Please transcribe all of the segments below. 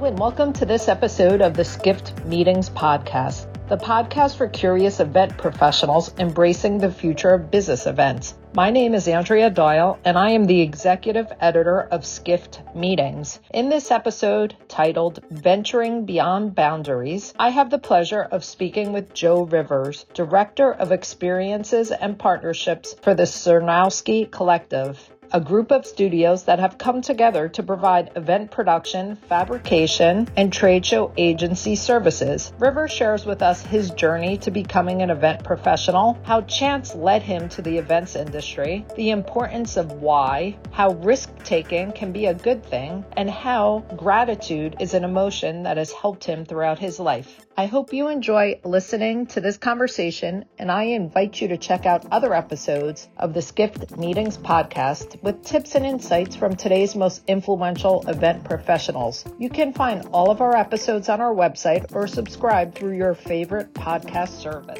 and welcome to this episode of the Skift Meetings podcast, the podcast for curious event professionals embracing the future of business events. My name is Andrea Doyle, and I am the executive editor of Skift Meetings. In this episode, titled Venturing Beyond Boundaries, I have the pleasure of speaking with Joe Rivers, Director of Experiences and Partnerships for the Zarnowski Collective, a group of studios that have come together to provide event production, fabrication, and trade show agency services. Rivers shares with us his journey to becoming an event professional, how chance led him to the events industry, the importance of why, how risk-taking can be a good thing, and how gratitude is an emotion that has helped him throughout his life. I hope you enjoy listening to this conversation, and I invite you to check out other episodes of the Skift Meetings podcast with tips and insights from today's most influential event professionals. You can find all of our episodes on our website or subscribe through your favorite podcast service.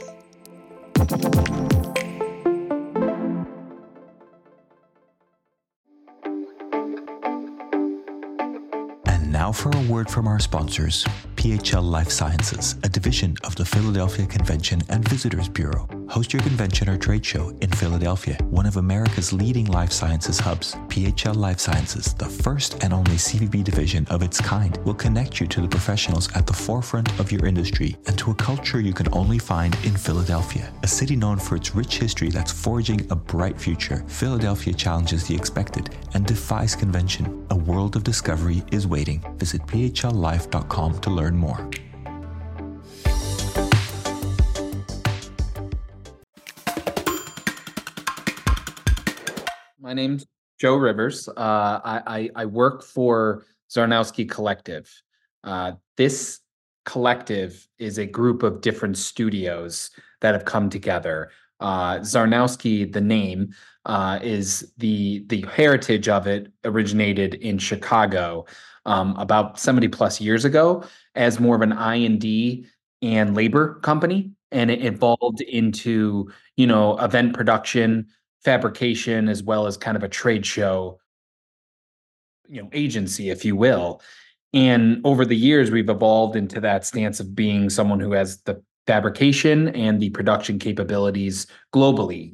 Now for a word from our sponsors, PHL Life Sciences, a division of the Philadelphia Convention and Visitors Bureau. Host your convention or trade show in Philadelphia, one of America's leading life sciences hubs. PHL Life Sciences, the first and only CVB division of its kind, will connect you to the professionals at the forefront of your industry and to a culture you can only find in Philadelphia. A city known for its rich history that's forging a bright future, Philadelphia challenges the expected and defies convention. A world of discovery is waiting. Visit phllife.com to learn more. My name's Joe Rivers. I work for Zarnowski Collective. This collective is a group of different studios that have come together. Zarnowski, the name, is the heritage of it originated in Chicago about 70 plus years ago as more of an I&D and labor company, and it evolved into event production, fabrication, as well as kind of a trade show agency, if you will. And over the years, we've evolved into that stance of being someone who has the fabrication and the production capabilities globally.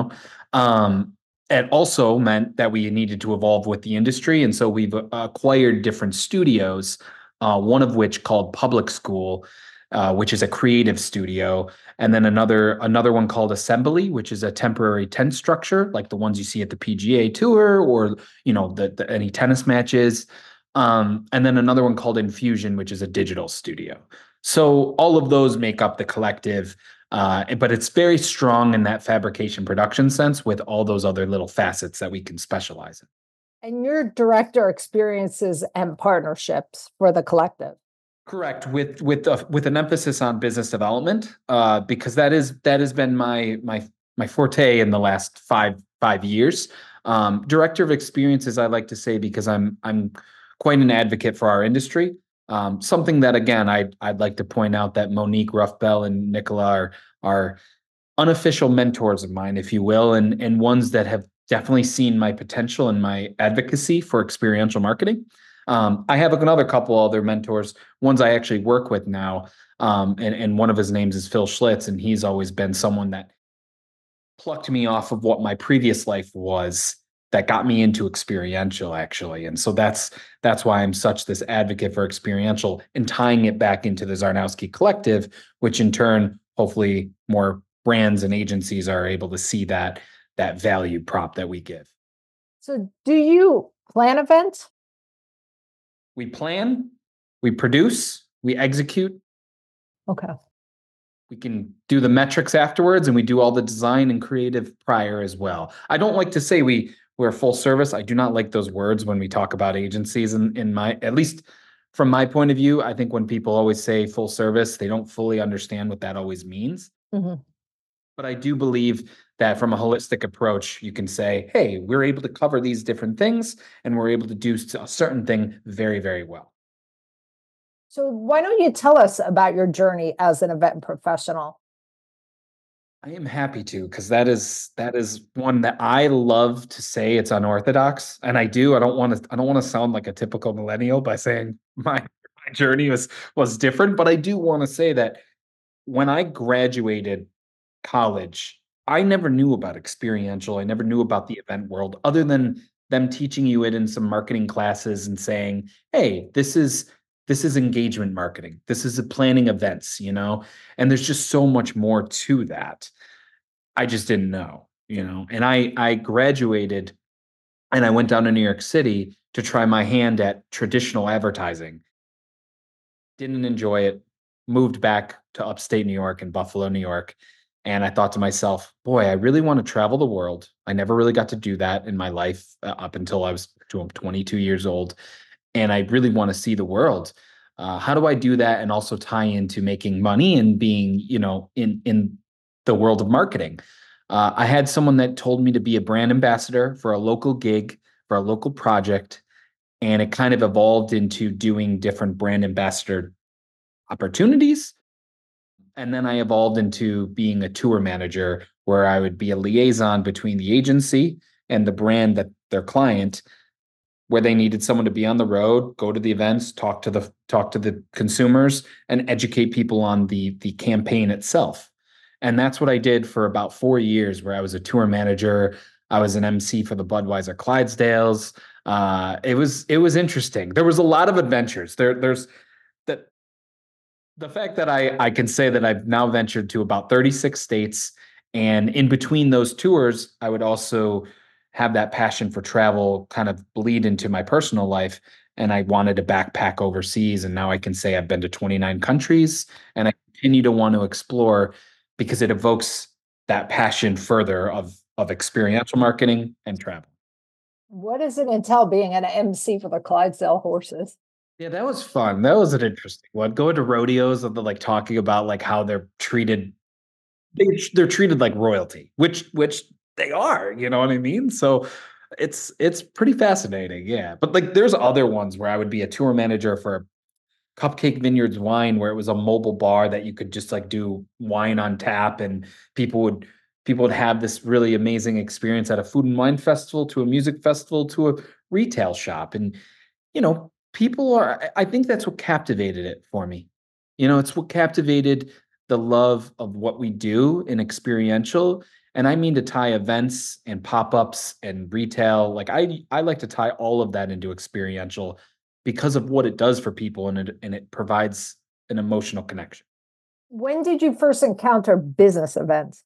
It also meant that we needed to evolve with the industry. And so we've acquired different studios, one of which called Public School, which is a creative studio. And then another one called Assembly, which is a temporary tent structure, like the ones you see at the PGA Tour or, any tennis matches. And then another one called Infusion, which is a digital studio. So all of those make up the collective. But it's very strong in that fabrication production sense with all those other little facets that we can specialize in. And you're Director Experiences and Partnerships for the collective. Correct, with an emphasis on business development, because that has been my forte in the last five years. Director of Experiences, I like to say, because I'm quite an advocate for our industry. Something that, again, I'd like to point out that Monique Ruffbell and Nicola are unofficial mentors of mine, if you will, and ones that have definitely seen my potential and my advocacy for experiential marketing. I have another couple other mentors, ones I actually work with now, and one of his names is Phil Schlitz, and he's always been someone that plucked me off of what my previous life was that got me into experiential, actually. And so that's why I'm such this advocate for experiential and tying it back into the Zarnowski Collective, which in turn, hopefully more brands and agencies are able to see that value prop that we give. So do you plan events? We plan, we produce, we execute. Okay. We can do the metrics afterwards, and we do all the design and creative prior as well. I don't like to say we're full service. I do not like those words when we talk about agencies. At least from my point of view, I think when people always say full service, they don't fully understand what that always means. Mm-hmm. But I do believe that from a holistic approach, you can say, hey, we're able to cover these different things and we're able to do a certain thing very, very well. So why don't you tell us about your journey as an event professional? I am happy to, because that is one that I love to say it's unorthodox, and I do. I don't want to sound like a typical millennial by saying my my journey was different. But I do want to say that when I graduated college, I never knew about experiential. I never knew about the event world other than them teaching you it in some marketing classes and saying, "Hey, this is engagement marketing. This is a planning events, you know?" And there's just so much more to that. I just didn't know, you know. And I graduated and I went down to New York City to try my hand at traditional advertising. Didn't enjoy it. Moved back to upstate New York and Buffalo, New York. And I thought to myself, boy, I really want to travel the world. I never really got to do that in my life up until I was 22 years old. And I really want to see the world. How do I do that and also tie into making money and being, in the world of marketing? I had someone that told me to be a brand ambassador for a local gig, for a local project, and it kind of evolved into doing different brand ambassador opportunities. And then I evolved into being a tour manager where I would be a liaison between the agency and the brand that their client, where they needed someone to be on the road, go to the events, talk to the consumers, and educate people on the campaign itself. And that's what I did for about 4 years, where I was a tour manager. I was an MC for the Budweiser Clydesdales. It was interesting. There was a lot of adventures. There's that the fact that I can say that I've now ventured to about 36 states, and in between those tours, I would also have that passion for travel kind of bleed into my personal life. And I wanted to backpack overseas. And now I can say I've been to 29 countries and I continue to want to explore because it evokes that passion further of experiential marketing and travel. What does it entail being an MC for the Clydesdale horses? Yeah, that was fun. That was an interesting one. Going to rodeos and like talking about like how they're treated. They're treated like royalty, which they are. You know what I mean? So it's pretty fascinating. Yeah, but like there's other ones where I would be a tour manager for Cupcake Vineyards Wine, where it was a mobile bar that you could just like do wine on tap, and people would people would have this really amazing experience at a food and wine festival, to a music festival, to a retail shop. And people are, I think that's what captivated it for me. It's what captivated the love of what we do in experiential. And I mean to tie events and pop-ups and retail. Like I like to tie all of that into experiential because of what it does for people, and it provides an emotional connection. When did you first encounter business events?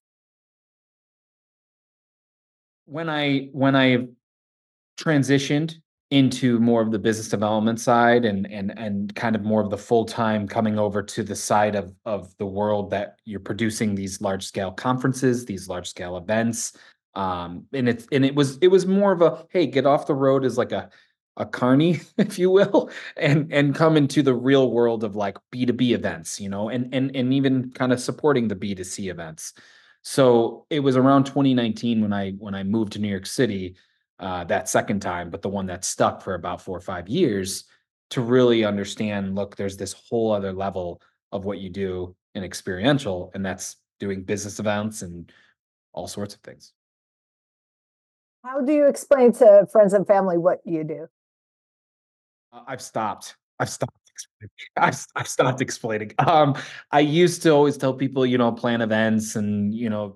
When I transitioned into more of the business development side, and kind of more of the full-time coming over to the side of the world that you're producing these large scale conferences, these large scale events. And it was more of a, hey, get off the road as like a carny, if you will, and come into the real world of like B2B events, and even kind of supporting the B2C events. So it was around 2019 when I moved to New York City, that second time, but the one that stuck for about 4 or 5 years, to really understand, look, there's this whole other level of what you do in experiential, and that's doing business events and all sorts of things. How do you explain to friends and family what you do? I've stopped. I've stopped explaining. I've stopped explaining. I used to always tell people, plan events and,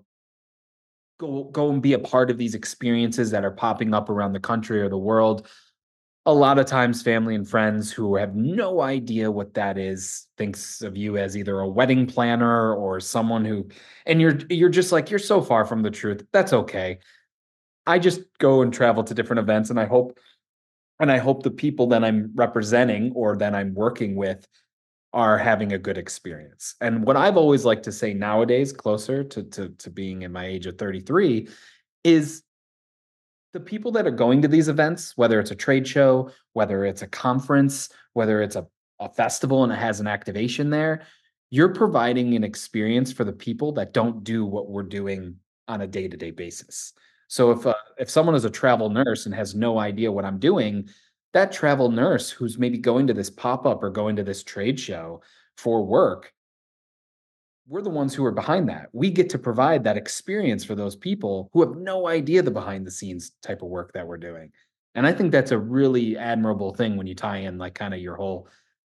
go and be a part of these experiences that are popping up around the country or the world. A lot of times family and friends who have no idea what that is thinks of you as either a wedding planner or someone who, and you're just like, you're so far from the truth. That's okay. I just go and travel to different events, and I hope the people that I'm representing or that I'm working with are having a good experience. And what I've always liked to say nowadays, closer to being in my age of 33, is the people that are going to these events, whether it's a trade show, whether it's a conference, whether it's a festival and it has an activation there, you're providing an experience for the people that don't do what we're doing on a day-to-day basis. So if someone is a travel nurse and has no idea what I'm doing, that travel nurse who's maybe going to this pop-up or going to this trade show for work, we're the ones who are behind that. We get to provide that experience for those people who have no idea the behind the scenes type of work that we're doing. And I think that's a really admirable thing when you tie in like kind of your whole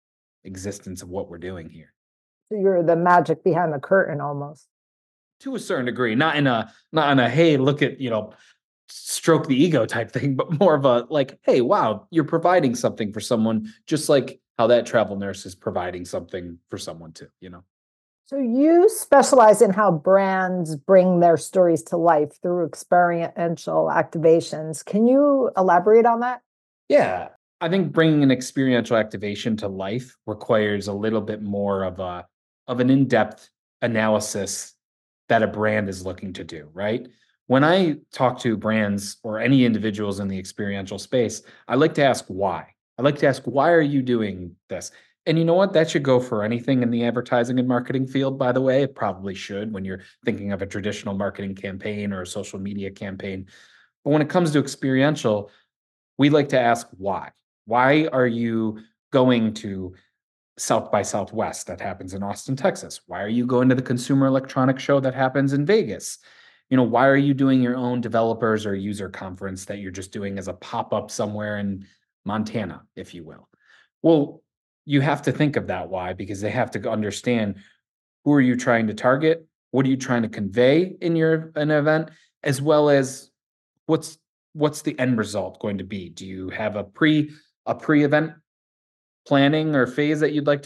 existence of what we're doing here. So you're the magic behind the curtain almost. To a certain degree, not in a hey, look at, stroke the ego type thing, but more of a like, hey, wow, you're providing something for someone, just like how that travel nurse is providing something for someone too. So you specialize in how brands bring their stories to life through experiential activations. Can you elaborate on that? Yeah, I think bringing an experiential activation to life requires a little bit more of an in-depth analysis that a brand is looking to do, right? When I talk to brands or any individuals in the experiential space, I like to ask why. I like to ask, why are you doing this? And you know what? That should go for anything in the advertising and marketing field, by the way. It probably should when you're thinking of a traditional marketing campaign or a social media campaign. But when it comes to experiential, we like to ask why. Why are you going to South by Southwest that happens in Austin, Texas? Why are you going to the Consumer Electronics Show that happens in Vegas? Why are you doing your own developers or user conference that you're just doing as a pop-up somewhere in Montana, if you will? Well, you have to think of that why, because they have to understand, who are you trying to target? What are you trying to convey in an event, as well as what's what's the end result going to be? Do you have a pre-event planning or phase that you'd like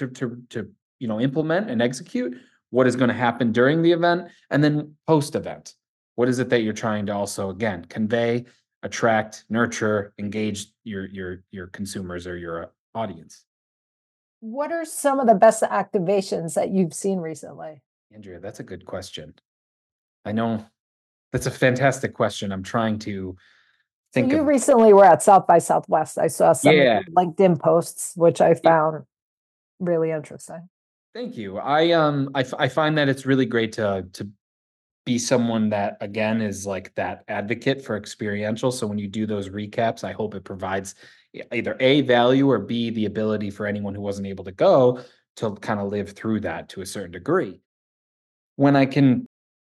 to implement and execute? What is going to happen during the event, and then post event? What is it that you're trying to also, again, convey, attract, nurture, engage your consumers or your audience? What are some of the best activations that you've seen recently? Andrea, that's a good question. I know that's a fantastic question. I'm trying to So think you of. recently were at South by Southwest. I saw some of Yeah. your LinkedIn posts, which I found really interesting. Thank you. I find that it's really great to be someone that, again, is like that advocate for experiential. So when you do those recaps, I hope it provides either A, value, or B, the ability for anyone who wasn't able to go to kind of live through that to a certain degree. When I can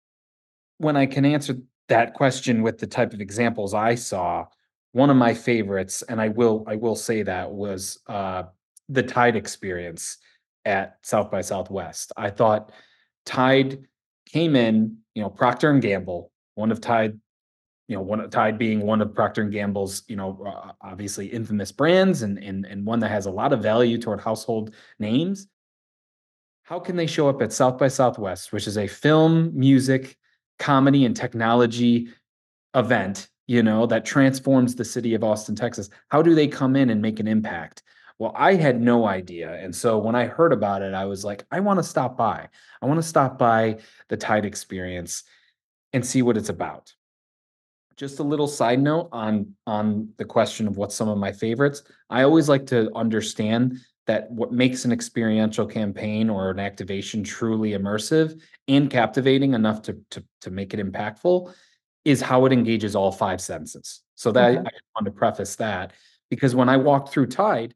answer that question with the type of examples I saw, one of my favorites, and I will say that, was the Tide experience at South by Southwest. I thought Tide came in, Procter and Gamble, one of Tide, one of Tide being one of Procter and Gamble's, obviously infamous brands, and one that has a lot of value toward household names. How can they show up at South by Southwest, which is a film, music, comedy, and technology event, that transforms the city of Austin, Texas? How do they come in and make an impact? Well, I had no idea. And so when I heard about it, I was like, I want to stop by. I want to stop by the Tide experience and see what it's about. Just a little side note on the question of what's some of my favorites. I always like to understand that what makes an experiential campaign or an activation truly immersive and captivating enough to make it impactful is how it engages all five senses. So that Okay. I want to preface that, because when I walked through Tide,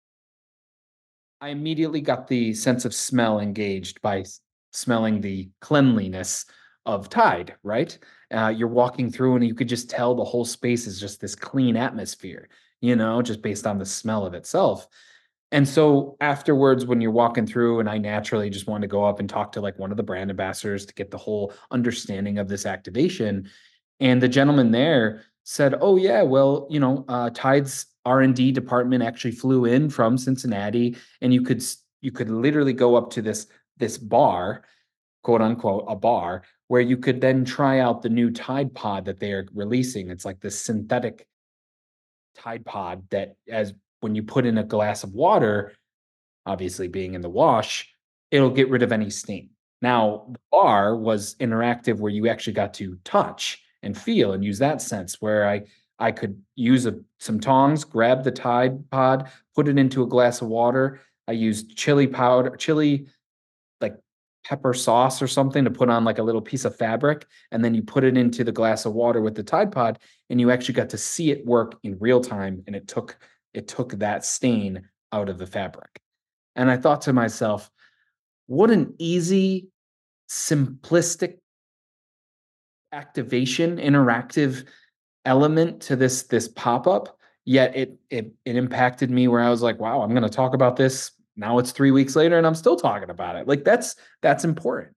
I immediately got the sense of smell engaged by smelling the cleanliness of Tide, right? You're walking through and you could just tell the whole space is just this clean atmosphere, just based on the smell of itself. And so afterwards, when you're walking through, and I naturally just wanted to go up and talk to like one of the brand ambassadors to get the whole understanding of this activation. And the gentleman there said, "Oh yeah, well, Tide's R&D department actually flew in from Cincinnati, and you could literally go up to this bar, quote unquote, a bar, where you could then try out the new Tide Pod that they are releasing. It's like this synthetic Tide Pod that, as when you put in a glass of water, obviously being in the wash, it'll get rid of any stain." Now, the bar was interactive where you actually got to touch and feel and use that sense, where I could use some tongs, grab the Tide Pod, put it into a glass of water. I used chili powder, chili like pepper sauce or something to put on like a little piece of fabric, and then you put it into the glass of water with the Tide Pod, and you actually got to see it work in real time, and it took that stain out of the fabric. And I thought to myself, what an easy, simplistic activation, interactive element to this pop-up. Yet it impacted me where I was like, wow, I'm going to talk about this now it's 3 weeks later and I'm still talking about it. Like that's important.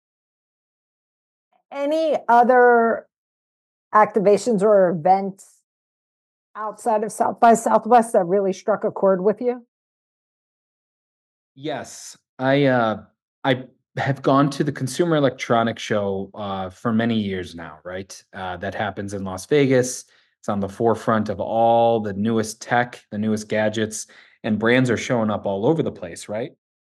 Any other activations or events outside of South by Southwest that really struck a chord with you? Yes, I have gone to the Consumer Electronics Show for many years now, right? That happens in Las Vegas. It's on the forefront of all the newest tech, the newest gadgets, and brands are showing up all over the place, right?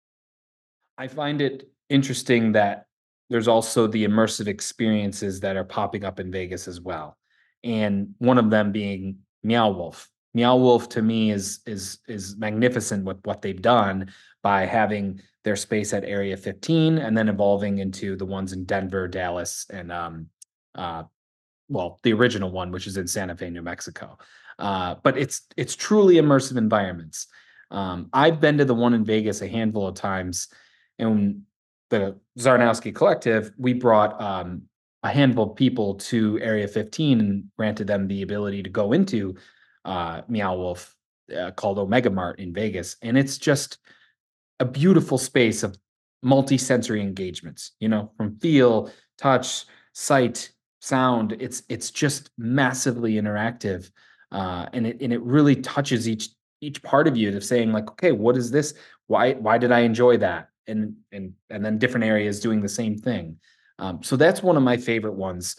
I find it interesting that there's also the immersive experiences that are popping up in Vegas as well. And one of them being Meow Wolf. Meow Wolf to me is magnificent with what they've done by having their space at Area 15 and then evolving into the ones in Denver, Dallas, and uh, well, the original one, which is in Santa Fe, New Mexico. But it's truly immersive environments. I've been to the one in Vegas a handful of times, and the Zarnowski Collective, we brought a handful of people to Area 15 and granted them the ability to go into Meow Wolf, called Omega Mart in Vegas, and it's just a beautiful space of multi-sensory engagements. You know, from feel, touch, sight, sound. It's just massively interactive, and it really touches each part of you, to saying like, okay, what is this? Why did I enjoy that? And then different areas doing the same thing. So that's one of my favorite ones.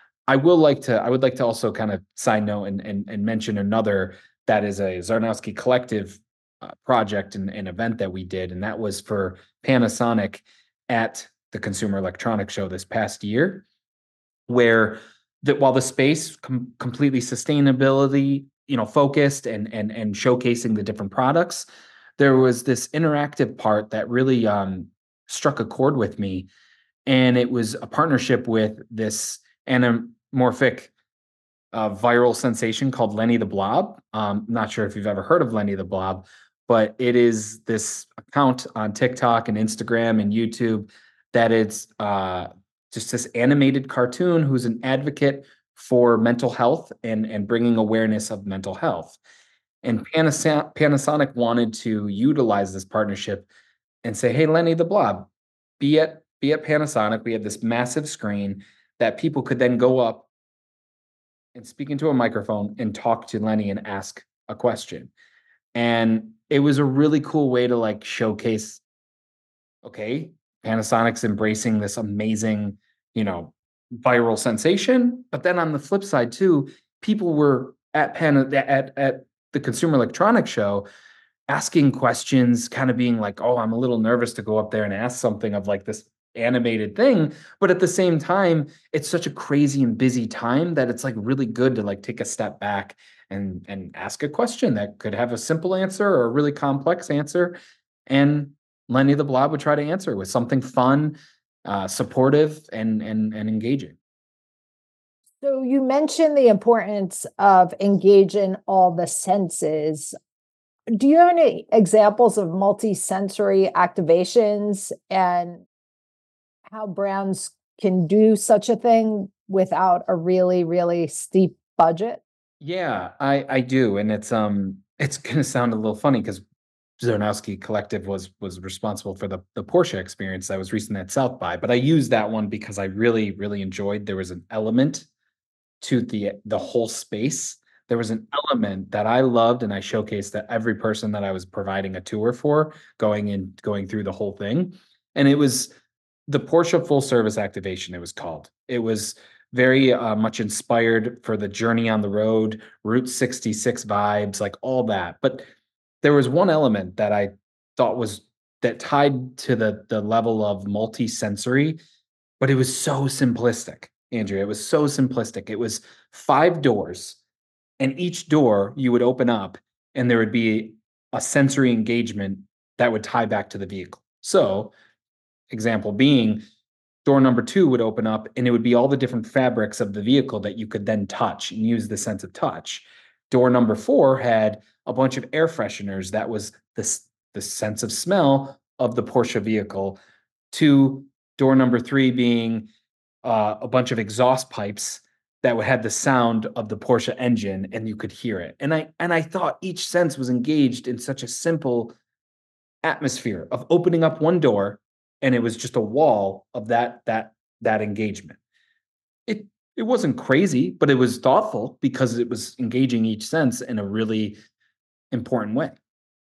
I would like to also kind of side note and mention another that is a Zarnowski Collective project and event that we did, and that was for Panasonic at the Consumer Electronics Show this past year, where while the space completely sustainability, focused and showcasing the different products, there was this interactive part that really struck a chord with me, and it was a partnership with this anamorphic viral sensation called Lenny the Blob. Not sure if you've ever heard of Lenny the Blob, but it is this account on TikTok and Instagram and YouTube that it's just this animated cartoon who's an advocate for mental health and bringing awareness of mental health. And Panasonic wanted to utilize this partnership and say, "Hey, Lenny the Blob, be at Panasonic. We have this massive screen that people could then go up and speak into a microphone and talk to Lenny and ask a question." And it was a really cool way to like showcase, okay, Panasonic's embracing this amazing, viral sensation. But then on the flip side too, people were at the Consumer Electronics Show asking questions, kind of being like, "Oh, I'm a little nervous to go up there and ask something of like this animated thing." But at the same time, it's such a crazy and busy time that it's like really good to like take a step back and ask a question that could have a simple answer or a really complex answer. And Lenny the Blob would try to answer with something fun, supportive, and engaging. So you mentioned the importance of engaging all the senses. Do you have any examples of multi-sensory activations and how brands can do such a thing without a really, really steep budget? Yeah, I do, and it's gonna sound a little funny because Zarnowski Collective was responsible for the Porsche experience that was recent at South by, but I used that one because I really, really enjoyed. There was an element to the whole space. There was an element that I loved, and I showcased that every person that I was providing a tour for, going through the whole thing. And it was the Porsche full service activation, it was called. It was very much inspired for the journey on the road, Route 66 vibes, like all that. But there was one element that I thought was that tied to the level of multi-sensory, but it was so simplistic, Andrea. It was so simplistic. It was 5 doors, and each door you would open up, and there would be a sensory engagement that would tie back to the vehicle. So, example being, door number 2 would open up, and it would be all the different fabrics of the vehicle that you could then touch and use the sense of touch. Door number 4 had a bunch of air fresheners that was the sense of smell of the Porsche vehicle, to door number 3 being a bunch of exhaust pipes that would have the sound of the Porsche engine, and you could hear it. And I thought each sense was engaged in such a simple atmosphere of opening up one door and it was just a wall of that engagement. It wasn't crazy, but it was thoughtful because it was engaging each sense in a really important way.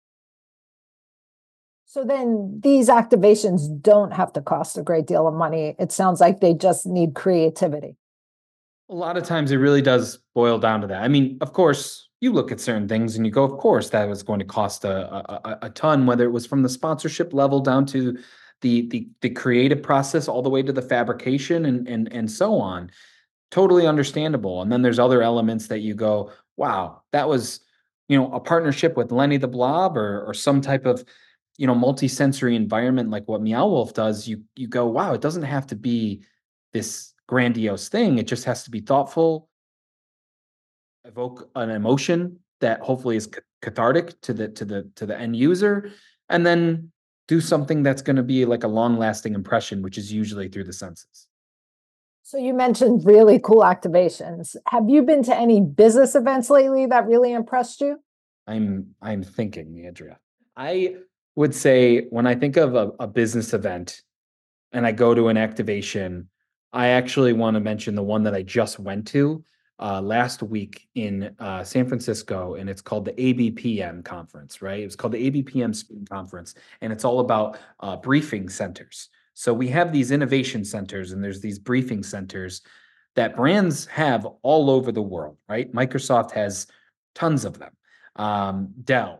So then these activations don't have to cost a great deal of money. It sounds like they just need creativity. A lot of times it really does boil down to that. I mean, of course, you look at certain things and you go, of course, that was going to cost a ton, whether it was from the sponsorship level down to the creative process, all the way to the fabrication and so on. Totally understandable. And then there's other elements that you go, wow, that was, a partnership with Lenny the Blob or some type of, multi-sensory environment like what Meow Wolf does. You go, wow, it doesn't have to be this grandiose thing. It just has to be thoughtful, evoke an emotion that hopefully is cathartic to the end user, and then do something that's going to be like a long-lasting impression, which is usually through the senses. So you mentioned really cool activations. Have you been to any business events lately that really impressed you? I'm thinking, Andrea. I would say when I think of a business event and I go to an activation, I actually want to mention the one that I just went to last week in San Francisco, and it's called the ABPM conference, right? It was called the ABPM Spring Conference, and it's all about briefing centers. So we have these innovation centers, and there's these briefing centers that brands have all over the world, right? Microsoft has tons of them. Dell,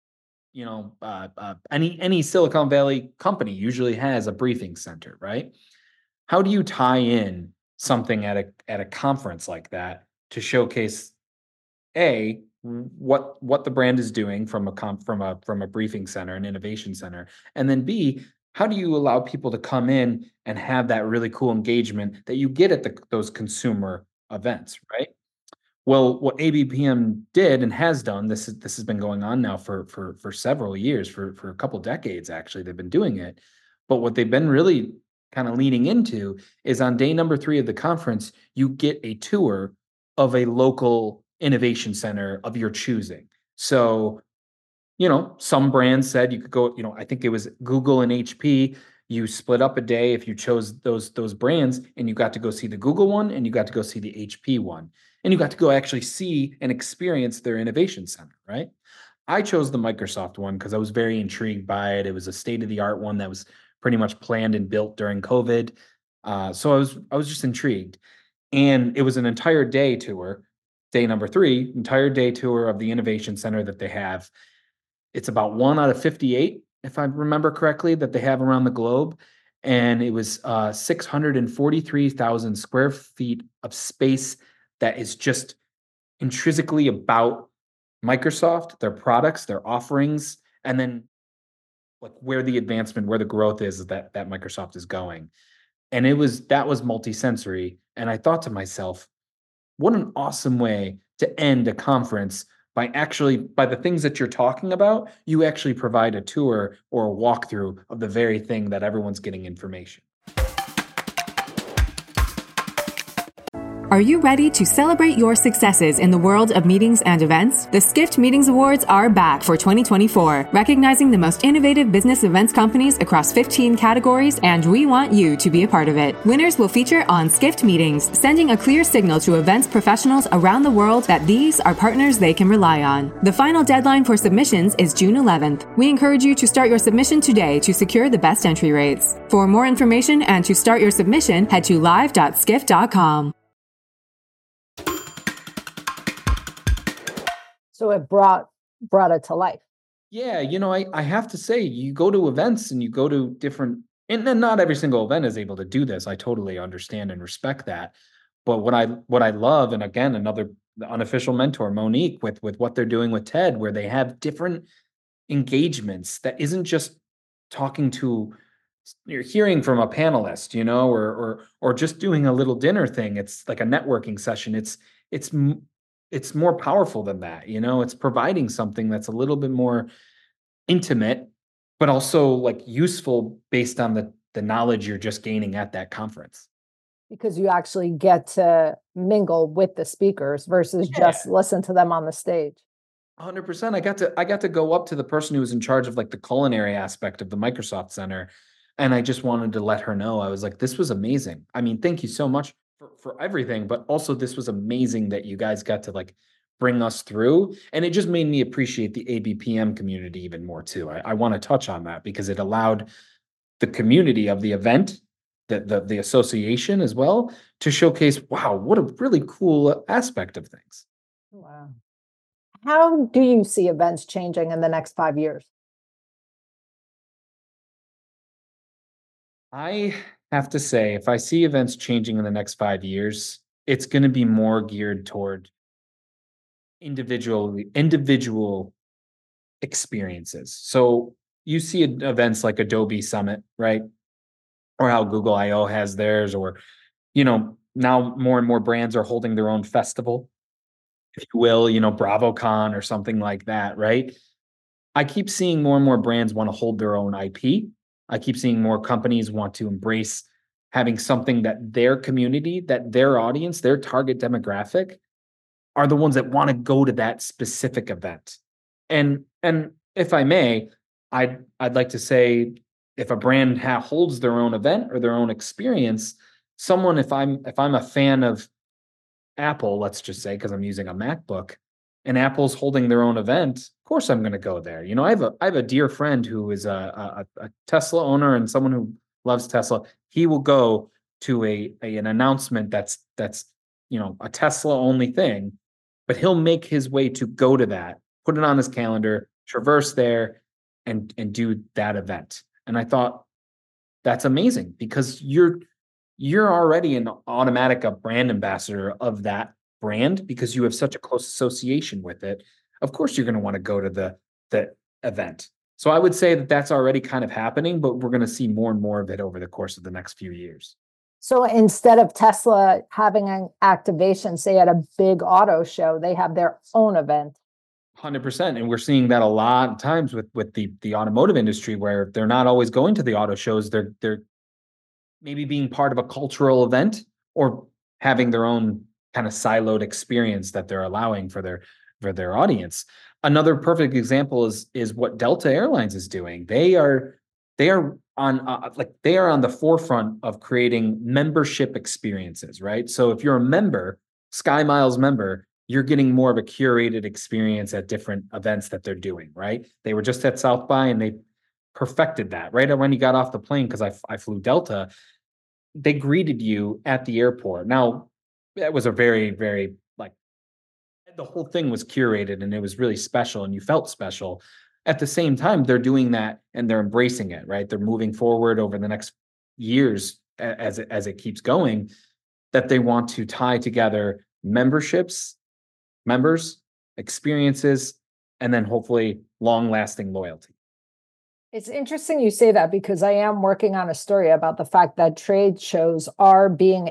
any Silicon Valley company usually has a briefing center, right? How do you tie in something at a conference like that to showcase what the brand is doing from a briefing center, an innovation center, and then B, how do you allow people to come in and have that really cool engagement that you get at those consumer events, right? Well, what ABPM did and has done, this has been going on now for several years, for a couple decades actually, they've been doing it. But what they've been really kind of leaning into is on day number 3 of the conference, you get a tour of a local innovation center of your choosing. So, some brands said you could go, I think it was Google and HP. You split up a day if you chose those brands, and you got to go see the Google one and you got to go see the HP one. And you got to go actually see and experience their innovation center, right? I chose the Microsoft one because I was very intrigued by it. It was a state-of-the-art one that was pretty much planned and built during COVID. So I was just intrigued. And it was an entire day tour, day number 3, entire day tour of the innovation center that they have. It's about 1 out of 58, if I remember correctly, that they have around the globe. And it was 643,000 square feet of space that is just intrinsically about Microsoft, their products, their offerings, and then like where the advancement, where the growth is that Microsoft is going. And that was multisensory. And I thought to myself, what an awesome way to end a conference by the things that you're talking about, you actually provide a tour or a walkthrough of the very thing that everyone's getting information. Are you ready to celebrate your successes in the world of meetings and events? The Skift Meetings Awards are back for 2024, recognizing the most innovative business events companies across 15 categories, and we want you to be a part of it. Winners will feature on Skift Meetings, sending a clear signal to events professionals around the world that these are partners they can rely on. The final deadline for submissions is June 11th. We encourage you to start your submission today to secure the best entry rates. For more information and to start your submission, head to live.skift.com. So it brought it to life. Yeah, I have to say, you go to events and you go to different, and then not every single event is able to do this. I totally understand and respect that. But what I love, and again, the unofficial mentor, Monique, with what they're doing with TED, where they have different engagements that isn't just talking to, you're hearing from a panelist, or just doing a little dinner thing. It's like a networking session. It's more powerful than that. It's providing something that's a little bit more intimate, but also like useful based on the knowledge you're just gaining at that conference. Because you actually get to mingle with the speakers versus just listen to them on the stage. 100%. I got to go up to the person who was in charge of like the culinary aspect of the Microsoft Center, and I just wanted to let her know. I was like, this was amazing. I mean, thank you so much for everything, but also this was amazing that you guys got to like bring us through. And it just made me appreciate the ABPM community even more too. I want to touch on that because it allowed the community of the event, the association as well, to showcase, wow, what a really cool aspect of things. Wow. How do you see events changing in the next 5 years? I have to say, if I see events changing in the next 5 years, it's going to be more geared toward individual experiences. So you see events like Adobe Summit, right? Or how Google I/O has theirs, or now more and more brands are holding their own festival, if you will, BravoCon or something like that, right? I keep seeing more and more brands want to hold their own IP. I keep seeing more companies want to embrace having something that their community, that their audience, their target demographic are the ones that want to go to that specific event. And if I may, I'd like to say, if a brand holds their own event or their own experience, someone, if I'm a fan of Apple, let's just say, because I'm using a MacBook, and Apple's holding their own event, of course I'm going to go there. I have a dear friend who is a Tesla owner and someone who loves Tesla. He will go to an announcement that's a Tesla only thing, but he'll make his way to go to that, put it on his calendar, traverse there, and do that event. And I thought that's amazing because you're already an automatic a brand ambassador of that brand because you have such a close association with it. Of course, you're going to want to go to the event. So I would say that that's already kind of happening, but we're going to see more and more of it over the course of the next few years. So instead of Tesla having an activation, say at a big auto show, they have their own event. 100%. And we're seeing that a lot of times with the automotive industry, where they're not always going to the auto shows. They're maybe being part of a cultural event or having their own kind of siloed experience that they're allowing for their audience. Another perfect example is what Delta Airlines is doing. They are on the forefront of creating membership experiences, right? So if you're a member, SkyMiles member, you're getting more of a curated experience at different events that they're doing, right? They were just at South by and they perfected that right when you got off the plane, because I flew Delta. They greeted you at the airport. Now, that was a very, very the whole thing was curated and it was really special and you felt special. At the same time, they're doing that and they're embracing it, right? They're moving forward over the next years as it keeps going, that they want to tie together members, experiences, and then hopefully long-lasting loyalty. It's interesting you say that because I am working on a story about the fact that trade shows are being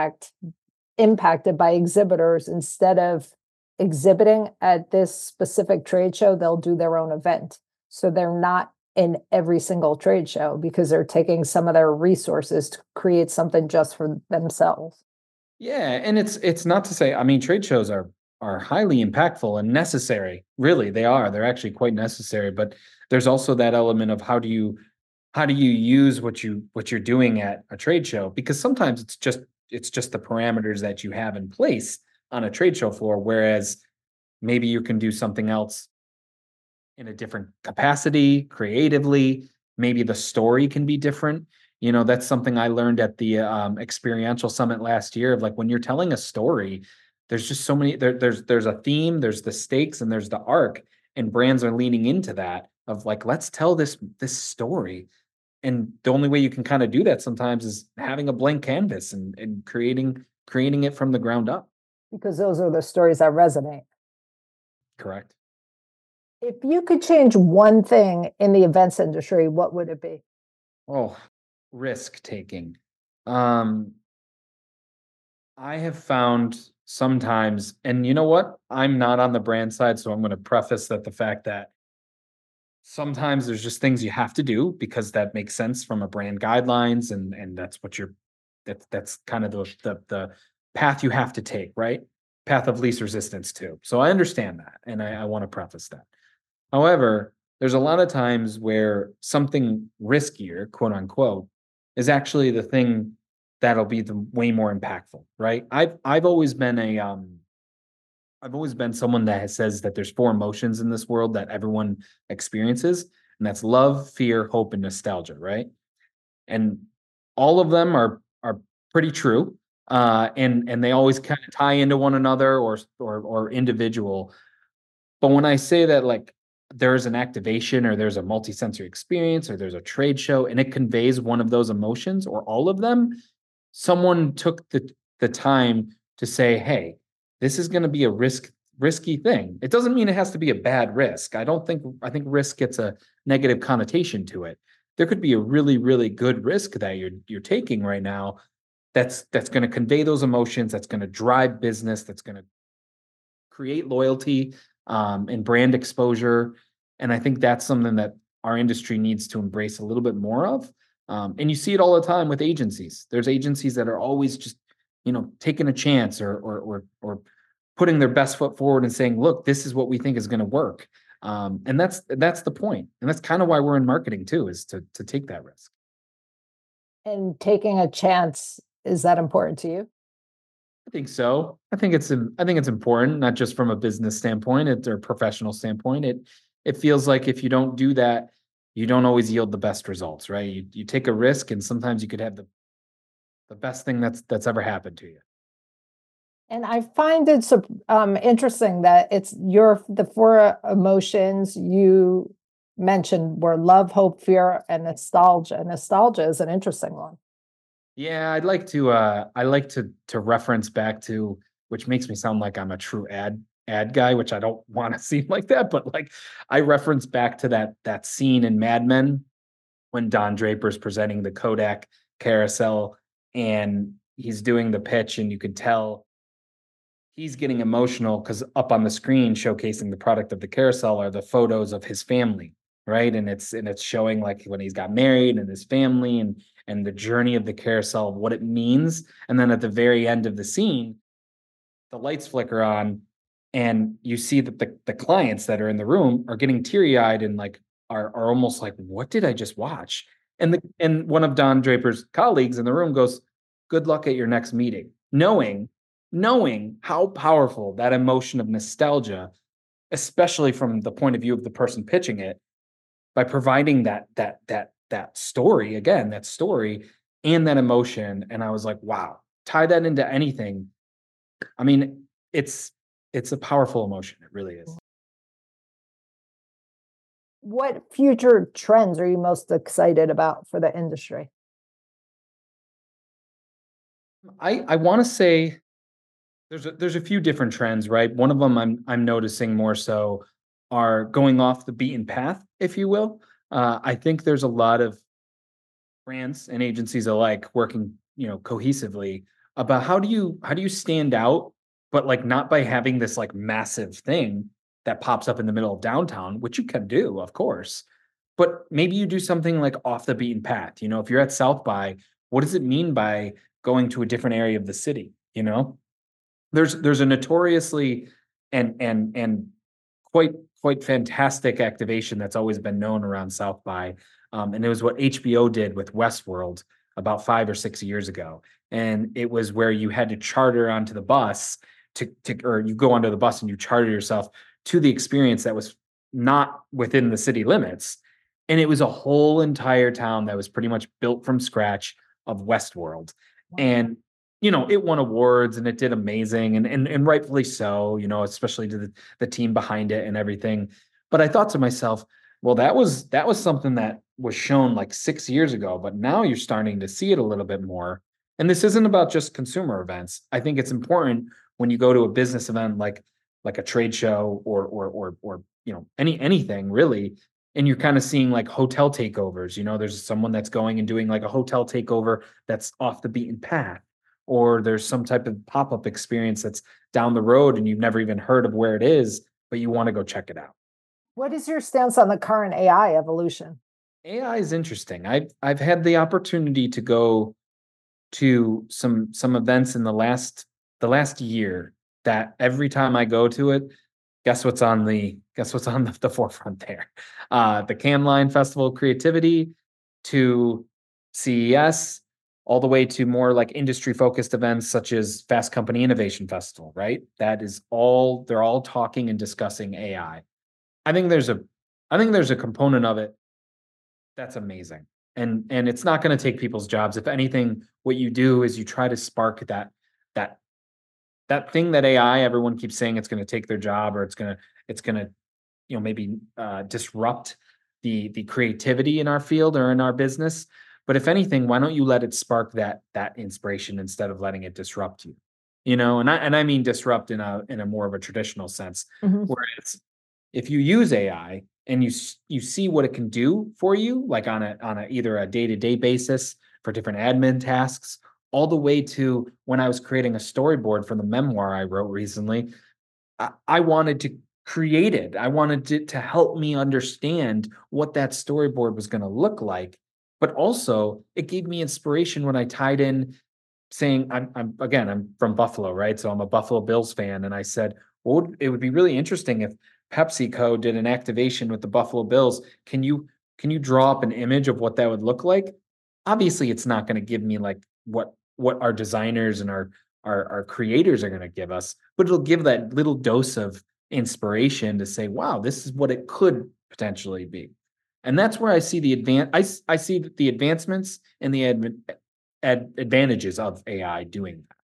impacted by exhibitors. Instead of exhibiting at this specific trade show, they'll do their own event. So they're not in every single trade show because they're taking some of their resources to create something just for themselves. Yeah, and it's not to say, I mean, trade shows are highly impactful and necessary. Really, they are. They're actually quite necessary, but there's also that element of how do you use what you're doing at a trade show, because sometimes it's just the parameters that you have in place on a trade show floor, whereas maybe you can do something else in a different capacity, creatively. Maybe the story can be different. That's something I learned at the experiential summit last year, of like, when you're telling a story, there's just so many, there's a theme, there's the stakes, and there's the arc, and brands are leaning into that of like, let's tell this story. And the only way you can kind of do that sometimes is having a blank canvas and creating it from the ground up. Because those are the stories that resonate. Correct. If you could change one thing in the events industry, what would it be? Oh, risk taking. I have found sometimes, and you know what? I'm not on the brand side, so I'm going to preface the fact that sometimes there's just things you have to do because that makes sense from a brand guidelines, and that's what that's kind of the path you have to take, right? path of least resistance too. So I understand that. And I want to preface that. However, there's a lot of times where something riskier, quote unquote, is actually the thing that'll be the way more impactful, right? I've always been I've always been someone that says that there's four emotions in this world that everyone experiences, and that's love, fear, hope, and nostalgia, right? And all of them are pretty true, and they always kind of tie into one another or individual. But when I say that, like, there's an activation or there's a multisensory experience or there's a trade show and it conveys one of those emotions or all of them, someone took the time to say, hey, this is going to be a risky thing. It doesn't mean it has to be a bad risk. I think risk gets a negative connotation to it. There could be a really, really good risk that you're taking right now that's going to convey those emotions, that's going to drive business, that's going to create loyalty and brand exposure. And I think that's something that our industry needs to embrace a little bit more of. And you see it all the time with agencies. There's agencies that are always just, taking a chance or putting their best foot forward and saying, look, this is what we think is going to work. And that's the point. And that's kind of why we're in marketing too, is to take that risk. And taking a chance, is that important to you? I think so. I think it's important, not just from a business standpoint or professional standpoint. It feels like if you don't do that, you don't always yield the best results, right? You take a risk, and sometimes you could have the best thing that's ever happened to you. And I find it interesting that it's the four emotions you mentioned were love, hope, fear, and nostalgia. Nostalgia is an interesting one. Yeah, I like to reference back to, which makes me sound like I'm a true ad guy, which I don't want to seem like that, but like I reference back to that scene in Mad Men when Don Draper's presenting the Kodak carousel and he's doing the pitch, and you could tell he's getting emotional because up on the screen showcasing the product of the carousel are the photos of his family, right? And it's showing like when he's got married and his family and the journey of the carousel, what it means. And then at the very end of the scene, the lights flicker on and you see that the clients that are in the room are getting teary-eyed and like are almost like, what did I just watch? And one of Don Draper's colleagues in the room goes, good luck at your next meeting, knowing how powerful that emotion of nostalgia, especially from the point of view of the person pitching it, by providing that story and that emotion. And I was like, wow, tie that into anything. I mean, it's a powerful emotion. It really is. What future trends are you most excited about for the industry? I want to say there's a few different trends, right? One of them I'm noticing more so are going off the beaten path, if you will. I think there's a lot of brands and agencies alike working, cohesively about how do you stand out, but like not by having this like massive thing that pops up in the middle of downtown, which you can do, of course, but maybe you do something like off the beaten path. If you're at South by, what does it mean by going to a different area of the city? There's a notoriously and quite fantastic activation that's always been known around South by. And it was what HBO did with Westworld about 5 or 6 years ago. And it was where you had to charter onto the bus or you go onto the bus and you charter yourself to the experience that was not within the city limits. And it was a whole entire town that was pretty much built from scratch of Westworld. Wow. And it won awards and it did amazing and rightfully so, especially to the team behind it and everything. But I thought to myself, well, that was something that was shown like 6 years ago, but now you're starting to see it a little bit more. And this isn't about just consumer events. I think it's important when you go to a business event like a trade show or anything really, and you're kind of seeing like hotel takeovers. There's someone that's going and doing like a hotel takeover that's off the beaten path. Or there's some type of pop-up experience that's down the road and you've never even heard of where it is, but you want to go check it out. What is your stance on the current AI evolution? AI is interesting. I've had the opportunity to go to some events in the last year that every time I go to it, guess what's on the forefront there? The Cannes Lion Festival of Creativity to CES, all the way to more like industry focused events such as Fast Company Innovation Festival, right? That is all, they're all talking and discussing AI. I think there's a component of it that's amazing. And it's not going to take people's jobs. If anything, what you do is you try to spark that that thing that AI, everyone keeps saying it's going to take their job, or it's going to, maybe disrupt the creativity in our field or in our business. But if anything, why don't you let it spark that inspiration instead of letting it disrupt you? And I mean disrupt in a more of a traditional sense. Whereas if you use AI and you see what it can do for you, like on a either a day-to-day basis for different admin tasks, all the way to when I was creating a storyboard for the memoir I wrote recently, I wanted to create it. I wanted it to help me understand what that storyboard was going to look like. But also, it gave me inspiration when I tied in saying, I'm from Buffalo, right? So I'm a Buffalo Bills fan. And I said, well, it would be really interesting if PepsiCo did an activation with the Buffalo Bills. Can you draw up an image of what that would look like? Obviously, it's not going to give me like what our designers and our creators are going to give us, but it'll give that little dose of inspiration to say, wow, this is what it could potentially be. And that's where I see I see the advancements and the advantages of AI doing that.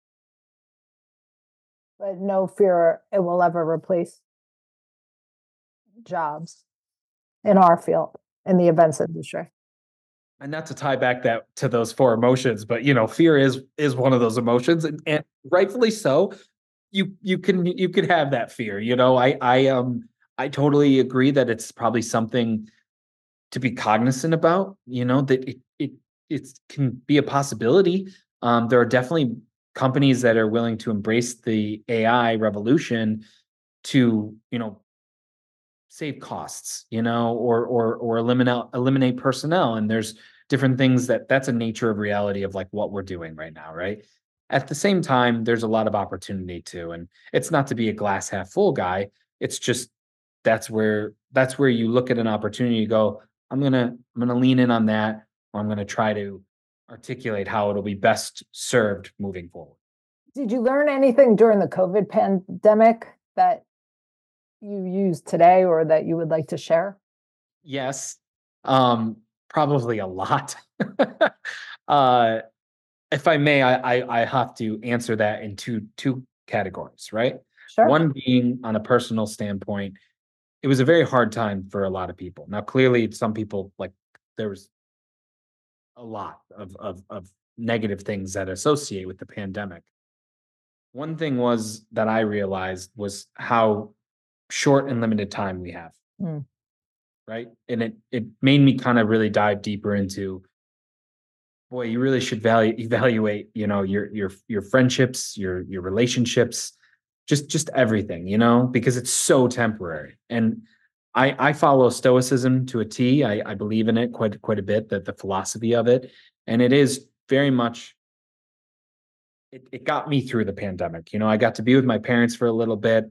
But no fear it will ever replace jobs in our field, in the events industry. And not to tie back that to those four emotions, but fear is one of those emotions, and rightfully so. You can have that fear. I totally agree that it's probably something to be cognizant about. That it can be a possibility. There are definitely companies that are willing to embrace the AI revolution to save costs, or eliminate personnel. And there's different things that's a nature of reality of like what we're doing right now, right? At the same time, there's a lot of opportunity too. And it's not to be a glass half full guy. It's just that's where you look at an opportunity, you go, I'm gonna lean in on that, or I'm gonna try to articulate how it'll be best served moving forward. Did you learn anything during the COVID pandemic that you use today or that you would like to share? Yes, probably a lot. If I may, I have to answer that in two categories, right? Sure. One being on a personal standpoint, it was a very hard time for a lot of people. Now, clearly, some people, like, there was a lot of negative things that associate with the pandemic. One thing was that I realized was how short and limited time we have. Right. And it made me kind of really dive deeper into, boy, you really should evaluate, your friendships, your relationships, just everything, because it's so temporary. And I follow Stoicism to a T. I believe in it quite a bit, that the philosophy of it. And it is very much, it got me through the pandemic. I got to be with my parents for a little bit.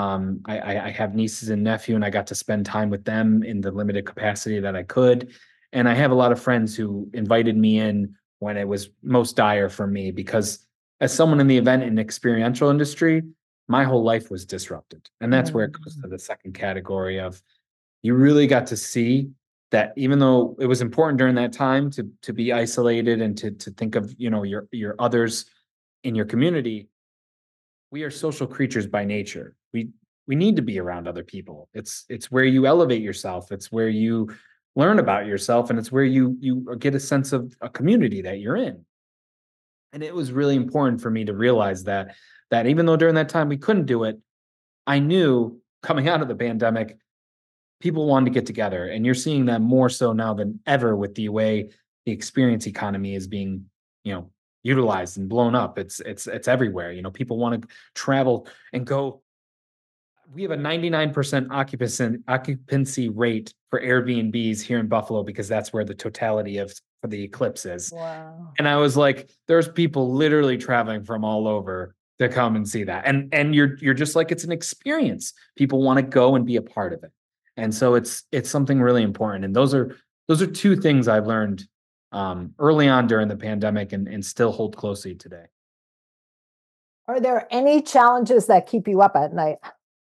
I have nieces and nephew, and I got to spend time with them in the limited capacity that I could. And I have a lot of friends who invited me in when it was most dire for me, because as someone in the event and experiential industry, my whole life was disrupted. And that's where it goes to the second category of, you really got to see that even though it was important during that time to be isolated and to think of, your others in your community, we are social creatures by nature. We need to be around other people. It's where you elevate yourself. It's where you learn about yourself, and it's where you get a sense of a community that you're in. And it was really important for me to realize that even though during that time we couldn't do it, I knew coming out of the pandemic, people wanted to get together. And you're seeing that more so now than ever with the way the experience economy is being, utilized and blown up. It's everywhere. People want to travel and go. We have a 99% occupancy rate for Airbnbs here in Buffalo, because that's where the totality of for the eclipse is. Wow. And I was like, there's people literally traveling from all over to come and see that. And you're just like, it's an experience. People want to go and be a part of it. And so it's something really important. And those are two things I've learned early on during the pandemic and still hold closely today. Are there any challenges that keep you up at night?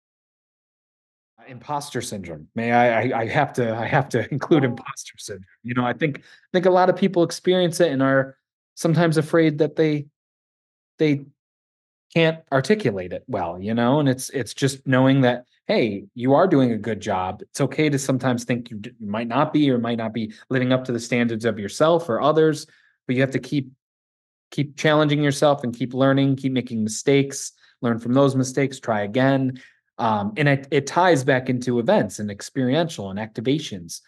Imposter syndrome. I have to include imposter syndrome. I think a lot of people experience it and are sometimes afraid that they can't articulate it well, and it's just knowing that, hey, you are doing a good job. It's okay to sometimes think you might not be, or might not be living up to the standards of yourself or others, but you have to keep challenging yourself and keep learning, keep making mistakes, learn from those mistakes, try again. And it ties back into events and experiential and activations.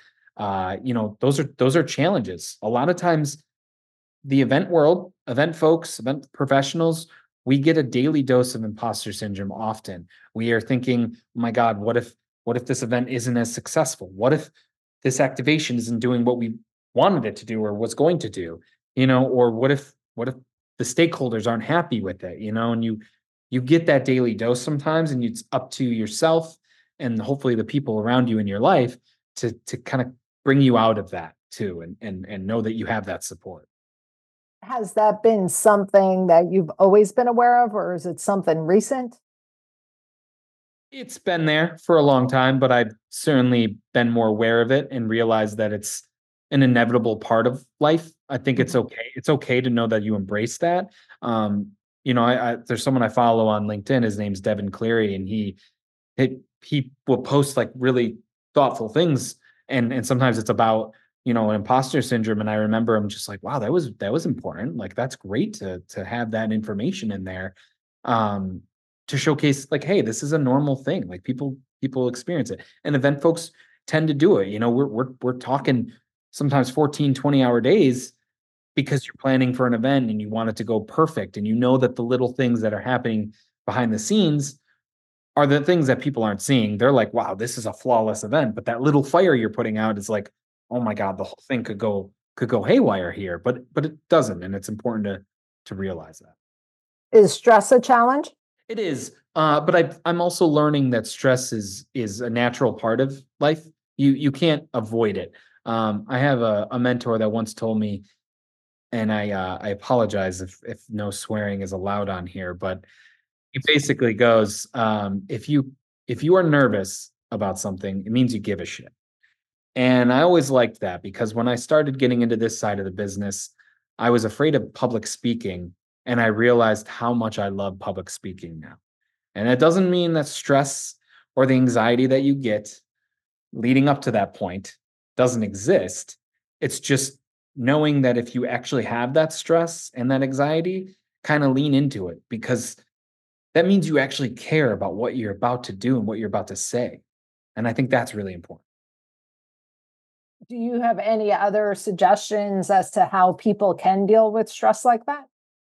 Those are challenges. A lot of times the event world, event folks, event professionals, we get a daily dose of imposter syndrome often. We are thinking, oh my God, what if this event isn't as successful? What if this activation isn't doing what we wanted it to do or was going to do? Or what if the stakeholders aren't happy with it, and you get that daily dose sometimes, and it's up to yourself and hopefully the people around you in your life to kind of bring you out of that too, and know that you have that support. Has that been something that you've always been aware of, or is it something recent? It's been there for a long time, but I've certainly been more aware of it and realized that it's an inevitable part of life. I think it's okay. It's okay to know that you embrace that. There's someone I follow on LinkedIn. His name's Devin Cleary, and he will post like really thoughtful things, and sometimes it's about an imposter syndrome. And I remember I'm just like, wow, that was important. Like, that's great to have that information in there, to showcase like, hey, this is a normal thing. Like people experience it, and event folks tend to do it. We're talking sometimes 14, 20-hour days because you're planning for an event and you want it to go perfect. And that the little things that are happening behind the scenes are the things that people aren't seeing. They're like, wow, this is a flawless event. But that little fire you're putting out is like, oh my God, the whole thing could go haywire here. But it doesn't. And it's important to realize that. Is stress a challenge? It is. But I'm also learning that stress is a natural part of life. You can't avoid it. I have a mentor that once told me, and I apologize if no swearing is allowed on here, but he basically goes, if you are nervous about something, it means you give a shit. And I always liked that, because when I started getting into this side of the business, I was afraid of public speaking, and I realized how much I love public speaking now. And it doesn't mean that stress or the anxiety that you get leading up to that point doesn't exist. It's just knowing that if you actually have that stress and that anxiety, kind of lean into it, because that means you actually care about what you're about to do and what you're about to say. And I think that's really important. Do you have any other suggestions as to how people can deal with stress like that?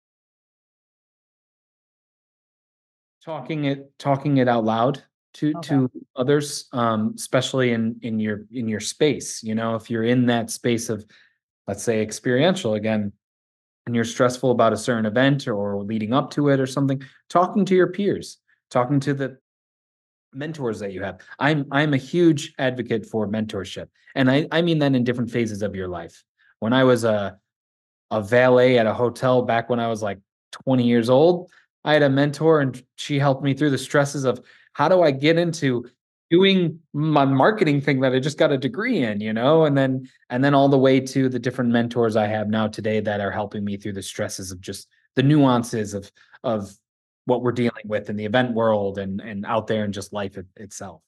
Talking it out loud to others, especially in your space. If you're in that space of, let's say, experiential again, and you're stressful about a certain event or leading up to it or something, talking to your peers, talking to the mentors that you have. I'm a huge advocate for mentorship. And I mean that in different phases of your life. When I was a valet at a hotel back when I was like 20 years old, I had a mentor, and she helped me through the stresses of how do I get into doing my marketing thing that I just got a degree in, and then all the way to the different mentors I have now today that are helping me through the stresses of just the nuances of what we're dealing with in the event world and out there in just life itself.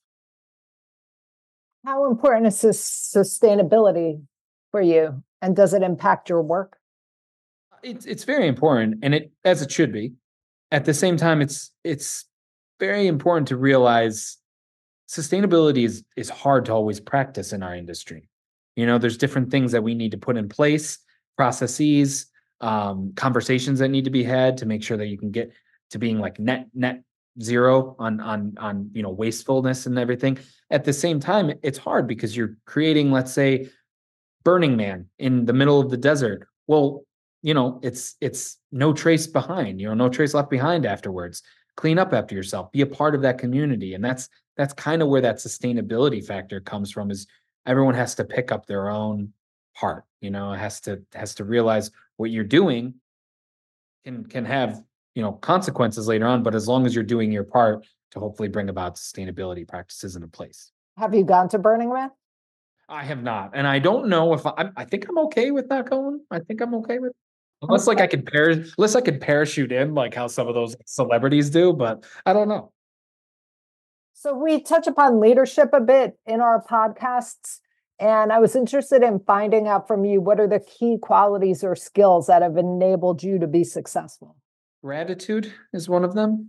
How important is sustainability for you, and does it impact your work? It's very important, and as it should be. At the same time, it's very important to realize sustainability is hard to always practice in our industry. There's different things that we need to put in place, processes, conversations that need to be had to make sure that you can get to being like net zero on wastefulness and everything. At the same time, it's hard because you're creating, let's say, Burning Man in the middle of the desert. Well, it's no trace behind, no trace left behind afterwards. Clean up after yourself, be a part of that community. And that's kind of where that sustainability factor comes from, is everyone has to pick up their own part, has to realize what you're doing can have, consequences later on, but as long as you're doing your part to hopefully bring about sustainability practices into place. Have you gone to Burning Man? I have not, and I don't know if I think I'm okay with not going. I think I'm okay with, unless like unless I could parachute in like how some of those celebrities do, but I don't know. So we touch upon leadership a bit in our podcasts, and I was interested in finding out from you, what are the key qualities or skills that have enabled you to be successful? Gratitude is one of them.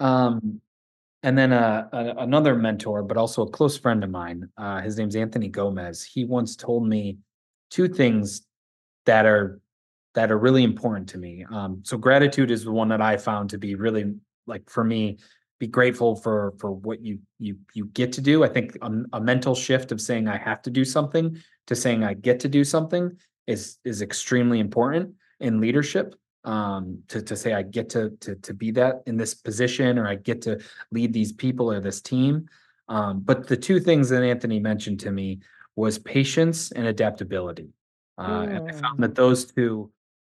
And then another mentor, but also a close friend of mine, his name's Anthony Gomez. He once told me two things that are really important to me. So gratitude is the one that I found to be really, like, for me, be grateful for what you get to do. I think a mental shift of saying I have to do something to saying I get to do something is extremely important in leadership. To say I get to be that in this position, or I get to lead these people or this team. But the two things that Anthony mentioned to me was patience and adaptability. And I found that those two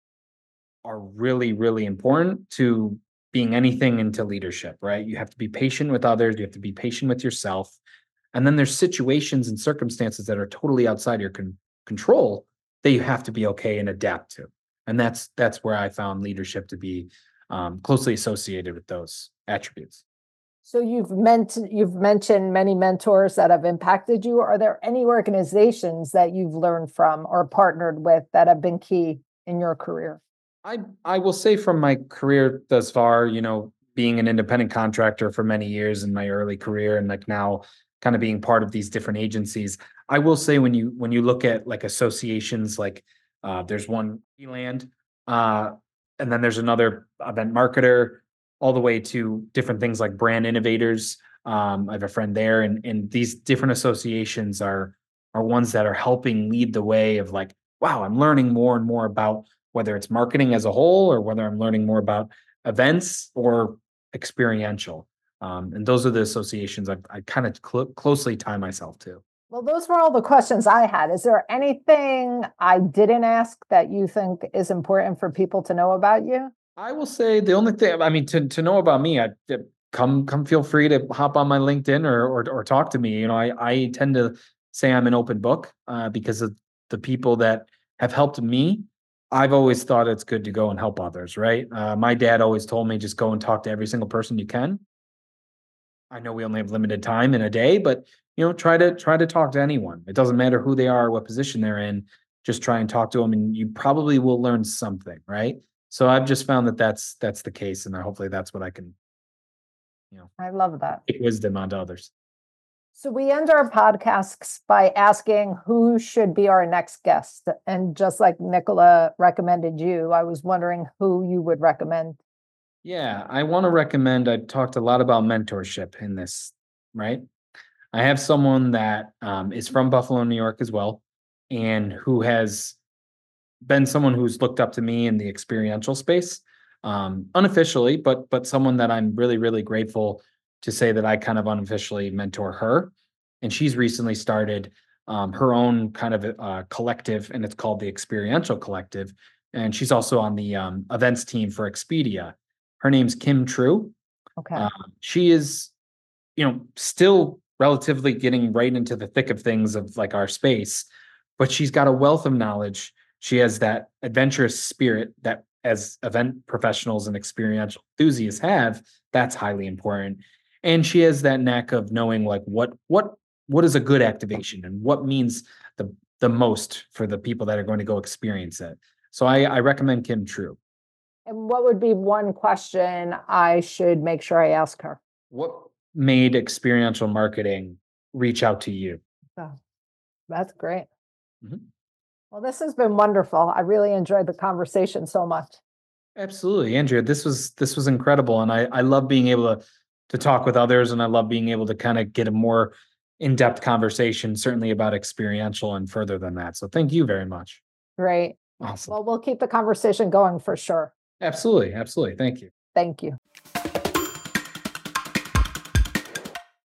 are really, really important to being anything into leadership, right? You have to be patient with others. You have to be patient with yourself. And then there's situations and circumstances that are totally outside your control that you have to be okay and adapt to. And that's where I found leadership to be closely associated with those attributes. So you've mentioned many mentors that have impacted you. Are there any organizations that you've learned from or partnered with that have been key in your career? I will say from my career thus far, being an independent contractor for many years in my early career, and like now kind of being part of these different agencies, I will say when you look at like associations, like there's one Eland, and then there's another event marketer, all the way to different things like brand innovators. I have a friend there, and these different associations are ones that are helping lead the way of like, wow, I'm learning more and more about whether it's marketing as a whole or whether I'm learning more about events or experiential. And those are the associations I kind of closely tie myself to. Well, those were all the questions I had. Is there anything I didn't ask that you think is important for people to know about you? I will say the only thing, I mean, to know about me, come feel free to hop on my LinkedIn or talk to me. I tend to say I'm an open book because of the people that have helped me. I've always thought it's good to go and help others, right? My dad always told me, just go and talk to every single person you can. I know we only have limited time in a day, but try to talk to anyone. It doesn't matter who they are, what position they're in. Just try and talk to them, and you probably will learn something, right? So I've just found that that's the case, and hopefully that's what I can, I love that. take wisdom onto others. So we end our podcasts by asking who should be our next guest. And just like Nicola recommended you, I was wondering who you would recommend. Yeah, I want to recommend, I've talked a lot about mentorship in this, right? I have someone that is from Buffalo, New York as well, and who has been someone who's looked up to me in the experiential space, unofficially, but someone that I'm really, really grateful to say that I kind of unofficially mentor her. And she's recently started her own kind of collective, and it's called the Experiential Collective. And she's also on the events team for Expedia. Her name's Kim True. Okay. She is, still relatively getting right into the thick of things of like our space, but she's got a wealth of knowledge. She has that adventurous spirit that as event professionals and experiential enthusiasts have, that's highly important. And she has that knack of knowing like what is a good activation and what means the most for the people that are going to go experience it. So I recommend Kim True. And what would be one question I should make sure I ask her? What made experiential marketing reach out to you? Oh, that's great. Mm-hmm. Well, this has been wonderful. I really enjoyed the conversation so much. Absolutely, Andrea. This was incredible. And I love being able to talk with others, and I love being able to kind of get a more in-depth conversation, certainly about experiential and further than that. So thank you very much. Great. Awesome. Well, we'll keep the conversation going for sure. Absolutely. Absolutely. Thank you. Thank you.